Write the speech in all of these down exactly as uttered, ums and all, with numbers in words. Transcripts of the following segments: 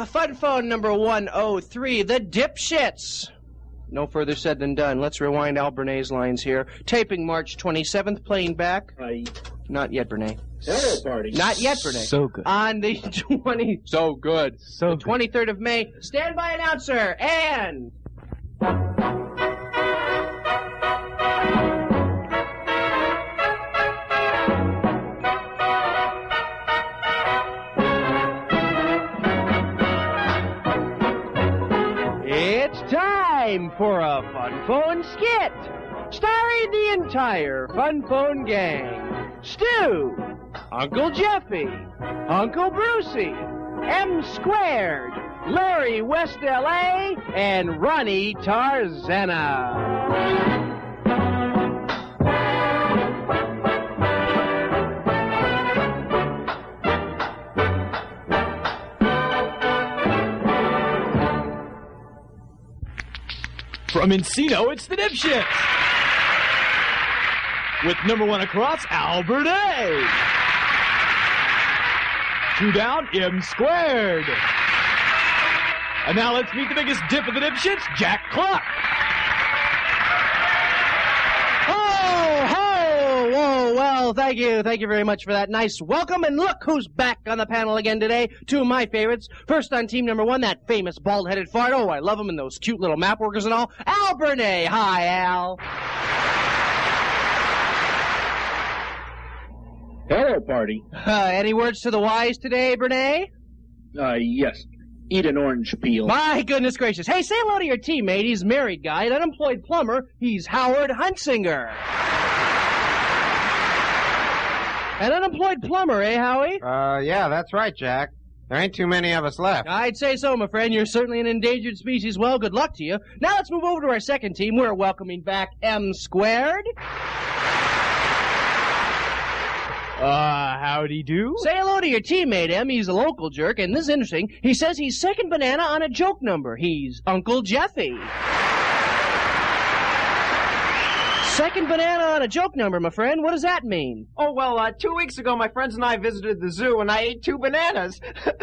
Ah, fun phone number one oh three, the Dipshits. No further said than done. Let's rewind Al Bernay's lines here. Taping March twenty-seventh, playing back. Aye. Not yet, Bernay. Hello, party. Not yet, Bernay. So good. On the twenty... So good. So the good. twenty-third of May, standby announcer, and... It's time for a Fun Phone skit, starring the entire Fun Phone gang. Stu, Uncle Jeffy, Uncle Brucey, M Squared, Larry West L A, and Ronnie Tarzana. From Encino, it's the Dipshits. With number one across, Albert A. Two down, M Squared. And now let's meet the biggest dip of the Dipshits, Jack Clark. Oh, ho! Whoa, well, thank you. Thank you very much for that nice welcome. And look who's back on the panel again today. Two of my favorites. First on team number one, that famous bald-headed fart. Oh, I love him and those cute little map workers and all. Al Bernay. Hi, Al. Hello, party. Uh, any words to the wise today, Bernay? Uh, yes. Eat an orange peel. My goodness gracious. Hey, say hello to your teammate. He's a married guy, an unemployed plumber. He's Howard Hunsinger. An unemployed plumber, eh, Howie? Uh, yeah, that's right, Jack. There ain't too many of us left. I'd say so, my friend. You're certainly an endangered species. Well, good luck to you. Now let's move over to our second team. We're welcoming back M Squared. Uh, howdy do? Say hello to your teammate, M. He's a local jerk, and this is interesting. He says he's second banana on a joke number. He's Uncle Jeffy. Second banana on a joke number, my friend. What does that mean? Oh, well, uh, two weeks ago, my friends and I visited the zoo, and I ate two bananas.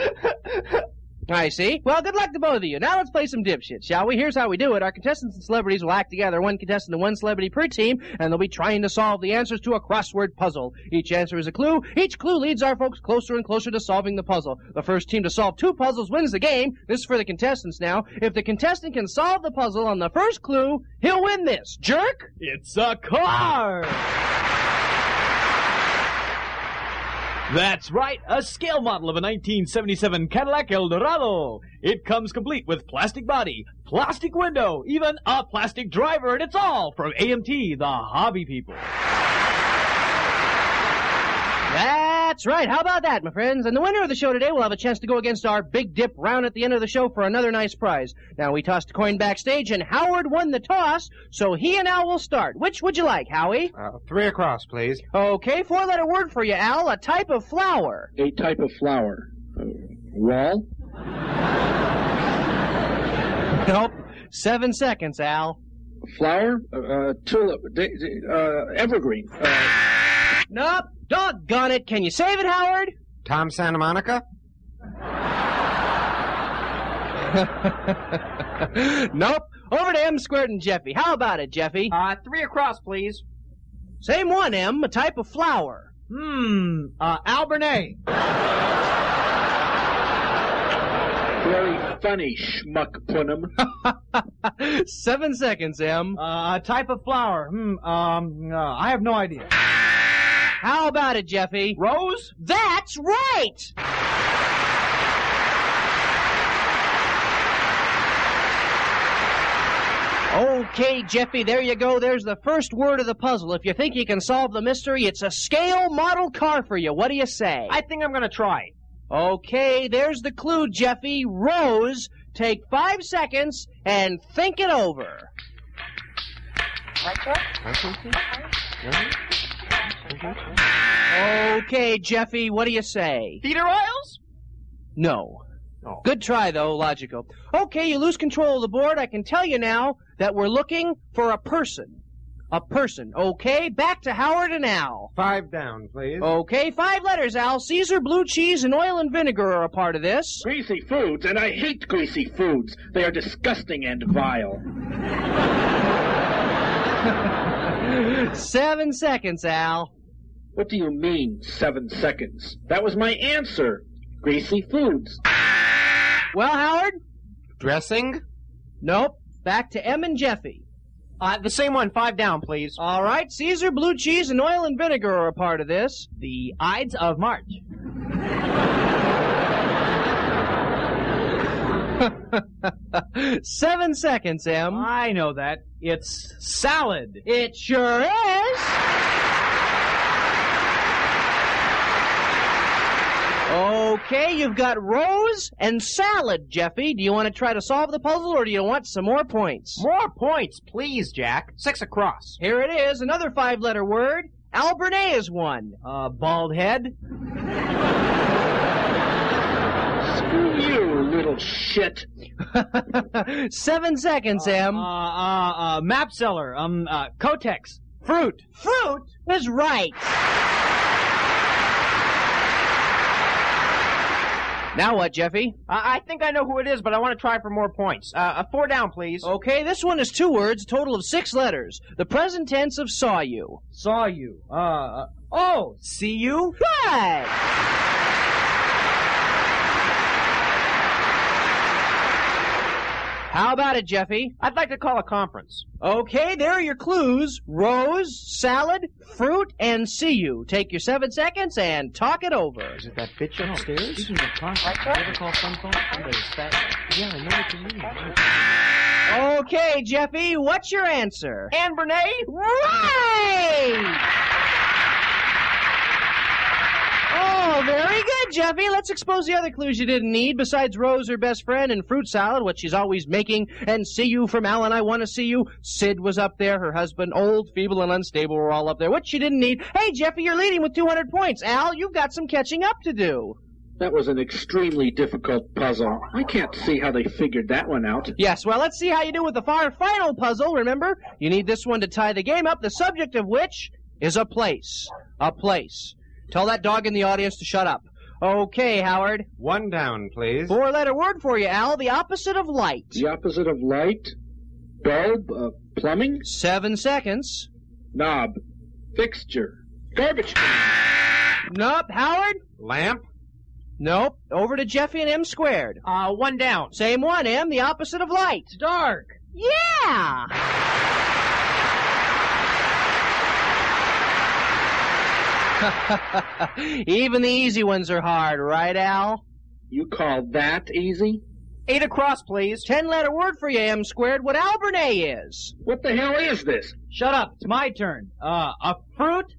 I see. Well, good luck to both of you. Now let's play some dipshit, shall we? Here's how we do it. Our contestants and celebrities will act together, one contestant and one celebrity per team, and they'll be trying to solve the answers to a crossword puzzle. Each answer is a clue. Each clue leads our folks closer and closer to solving the puzzle. The first team to solve two puzzles wins the game. This is for the contestants now. If the contestant can solve the puzzle on the first clue, he'll win this. Jerk? It's a car! That's right, a scale model of a nineteen seventy-seven Cadillac Eldorado. It comes complete with plastic body, plastic window, even a plastic driver, and it's all from A M T, the hobby people. That's right. How about that, my friends? And the winner of the show today will have a chance to go against our Big Dip round at the end of the show for another nice prize. Now, we tossed a coin backstage, and Howard won the toss, so he and Al will start. Which would you like, Howie? Uh, three across, please. Okay, four-letter word for you, Al. A type of flower. A type of flower. Uh, wall? Nope. Seven seconds, Al. Flower? Uh, uh, tulip. Da- da- uh, evergreen. Uh, Nope. Doggone it. Can you save it, Howard? Tom Santa Monica? Nope. Over to M Squared and Jeffy. How about it, Jeffy? Uh, three across, please. Same one, M. A type of flower. Hmm, uh, Albernay. very funny, schmuck punum. Seven seconds, M. Uh, a type of flower. Hmm, um, uh, I have no idea. How about it, Jeffy? Rose? That's right! Okay, Jeffy, there you go. There's the first word of the puzzle. If you think you can solve the mystery, it's a scale model car for you. What do you say? I think I'm gonna try. Okay, there's the clue, Jeffy. Rose. Take five seconds and think it over. Okay, Jeffy, what do you say? Theater oils? No. Oh. Good try, though, logical. Okay, you lose control of the board. I can tell you now that we're looking for a person. A person. Okay, back to Howard and Al. Five down, please. Okay, five letters, Al. Caesar, blue cheese, and oil and vinegar are a part of this. Greasy foods, and I hate greasy foods. They are disgusting and vile. Seven seconds, Al. What do you mean, seven seconds? That was my answer. Greasy foods. Well, Howard? Dressing? Nope. Back to Em and Jeffy. Uh, the same one. Five down, please. All right, Caesar, blue cheese, and oil and vinegar are a part of this. The Ides of March. Seven seconds, Em. I know that. It's salad. It sure is. Okay, you've got rose and salad, Jeffy. Do you want to try to solve the puzzle, or do you want some more points? More points, please, Jack. Six across. Here it is, another five-letter word. Albernay is one. Uh, bald head. Screw you, little shit. Seven seconds, Em. Uh, uh, uh, map seller. Um, uh, Kotex. Fruit. Fruit is right. Now what, Jeffy? I, I think I know who it is, but I want to try for more points. Uh, a four down, please. Okay, this one is two words, total of six letters. The present tense of saw you. Saw you. Uh, uh oh, see you? Right! How about it, Jeffy? I'd like to call a conference. Okay, there are your clues. Rose, salad, fruit, and see you. Take your seven seconds and talk it over. Is it that bitch upstairs? Speaking of conference, you ever call phone phone? Somebody's fat. Yeah, I know what you mean. Okay, Jeffy, what's your answer? Anne Bernay? Right! Oh, very good, Jeffy. Let's expose the other clues you didn't need. Besides Rose, her best friend, and fruit salad, what she's always making, and see you from Al and I want to see you. Sid was up there. Her husband, old, feeble, and unstable, were all up there. What she didn't need. Hey, Jeffy, you're leading with two hundred points. Al, you've got some catching up to do. That was an extremely difficult puzzle. I can't see how they figured that one out. Yes, well, let's see how you do with the far final puzzle. Remember, you need this one to tie the game up, the subject of which is a place. A place. Tell that dog in the audience to shut up. Okay, Howard. One down, please. Four-letter word for you, Al. The opposite of light. The opposite of light? Bulb? Uh, plumbing? Seven seconds. Knob. Fixture. Garbage can. Nope. Howard? Lamp? Nope. Over to Jeffy and M squared. Uh, one down. Same one, M. The opposite of light. Dark. Yeah! Even the easy ones are hard, right, Al? You call that easy? Eight across, please. Ten-letter word for you, M squared. What Albernay is? What the hell is this? Shut up. It's my turn. Uh, a fruit?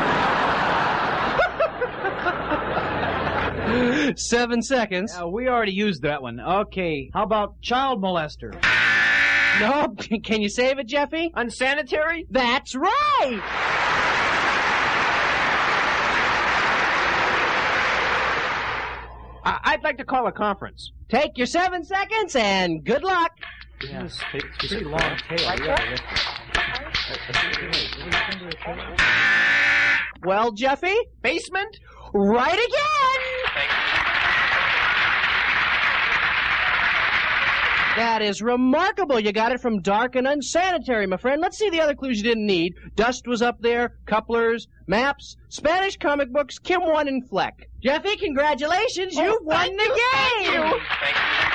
Seven seconds. Uh, we already used that one. Okay. How about child molester? Nope. Can you save it, Jeffy? Unsanitary? That's right! I- I'd like to call a conference. Take your seven seconds and good luck. Yeah, it's pretty long tail. Well, Jeffy? Basement? Right again! That is remarkable. You got it from dark and unsanitary, my friend. Let's see the other clues you didn't need. Dust was up there, couplers, maps, Spanish comic books, Kim One, and Fleck. Jeffy, congratulations. Oh, You've won the you, game! Thank you. Thank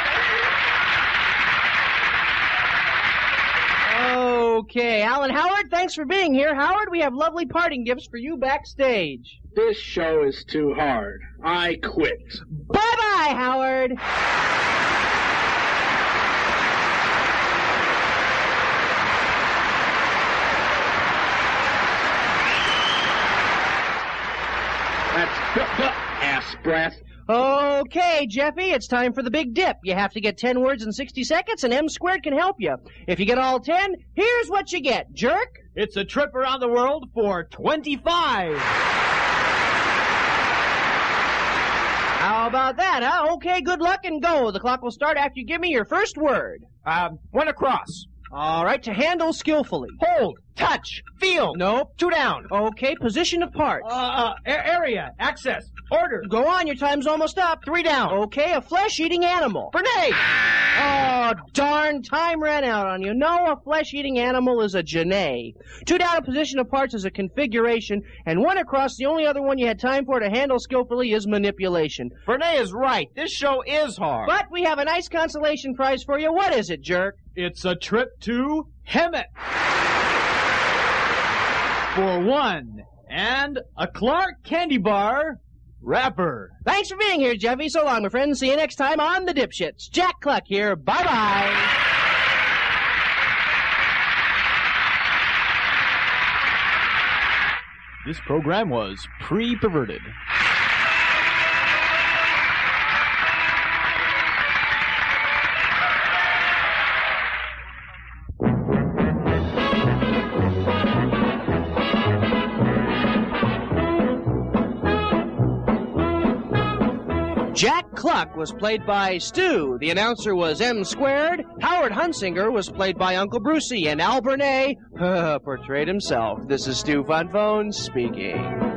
you. Okay, Alan Howard, thanks for being here. Howard, we have lovely parting gifts for you backstage. This show is too hard. I quit. Bye-bye, Howard. That's ass breath. Okay, Jeffy, it's time for the big dip. You have to get ten words in sixty seconds, and M squared can help you. If you get all ten, here's what you get, jerk. It's a trip around the world for twenty-five. How about that, huh? Okay, good luck and go. The clock will start after you give me your first word. Um, one across. All right, to handle skillfully. Hold, touch, feel. Nope. Two down. Okay, position of parts. Uh, uh, a- area, access, order. Go on, your time's almost up. Three down. Okay, a flesh-eating animal. Grenade. Oh, darn, time ran out on you. No, a flesh-eating animal is a genet. Two down, a position of parts is a configuration, and one across, the only other one you had time for to handle skillfully is manipulation. Renee is right. This show is hard. But we have a nice consolation prize for you. What is it, jerk? It's a trip to Hemet. For one. And a Clark Candy Bar wrapper. Thanks for being here, Jeffy. So long, my friends. See you next time on The Dipshits. Jack Cluck here. Bye-bye. This program was pre-perverted. Jack Cluck was played by Stu. The announcer was M Squared. Howard Hunsinger was played by Uncle Brucey. And Al Burnett uh, portrayed himself. This is Stu Funphone speaking.